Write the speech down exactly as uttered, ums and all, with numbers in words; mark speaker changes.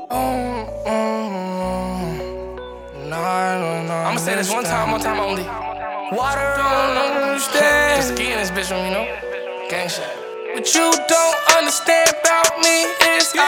Speaker 1: Oh, mm, nah, nah, nah, I'ma say this one time, one time only. Water don't understand. Just getting this bitch on, you know? Gang shit. What you don't understand about me is